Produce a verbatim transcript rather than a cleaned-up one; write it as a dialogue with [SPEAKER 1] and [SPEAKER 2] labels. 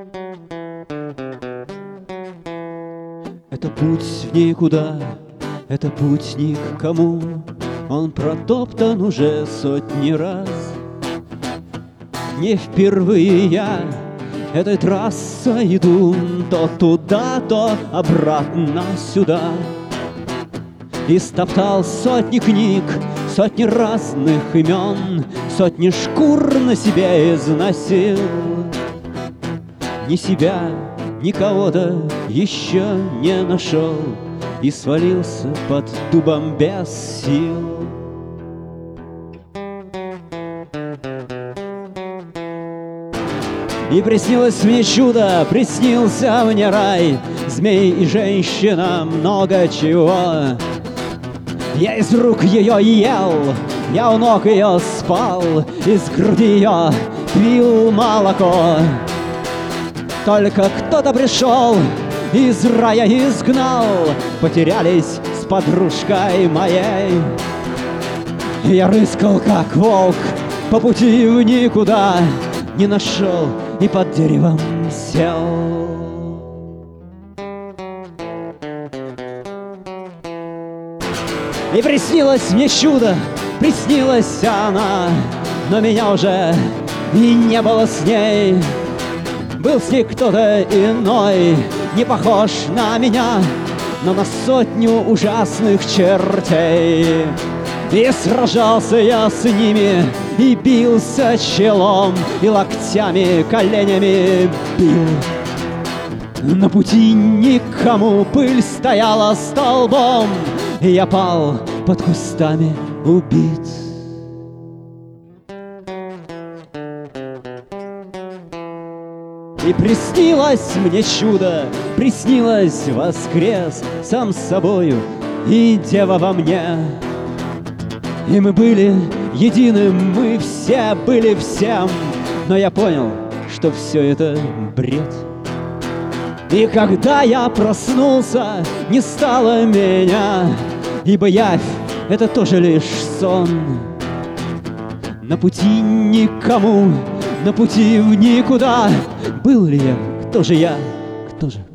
[SPEAKER 1] Это путь в никуда, это путь ни к кому, он протоптан уже сотни раз. Не впервые я этой трассой иду, то туда, то обратно сюда. И стоптал сотни книг, сотни разных имен, сотни шкур на себе износил. Ни себя, ни кого-то еще не нашел и свалился под дубом без сил. И приснилось мне чудо, приснился мне рай, змей и женщина, много чего. Я из рук ее ел, я у ног ее спал, из груди ее пил молоко. Только кто-то пришел, из рая изгнал, потерялись с подружкой моей. Я рыскал, как волк, по пути в никуда, не нашел и под деревом сел. И приснилось мне чудо, приснилась она, но меня уже и не было с ней. Был с ней кто-то иной, не похож на меня, но на сотню ужасных чертей. И сражался я с ними, и бился челом, и локтями, коленями бил. На пути никому пыль стояла столбом, и я пал под кустами убит. И приснилось мне чудо, приснилось воскрес сам с собою и дева во мне. И мы были единым, мы все были всем, но я понял, что все это бред. И когда я проснулся, не стало меня, ибо явь — это тоже лишь сон. На пути никому, на пути в никуда. Был ли я? Кто же я? Кто же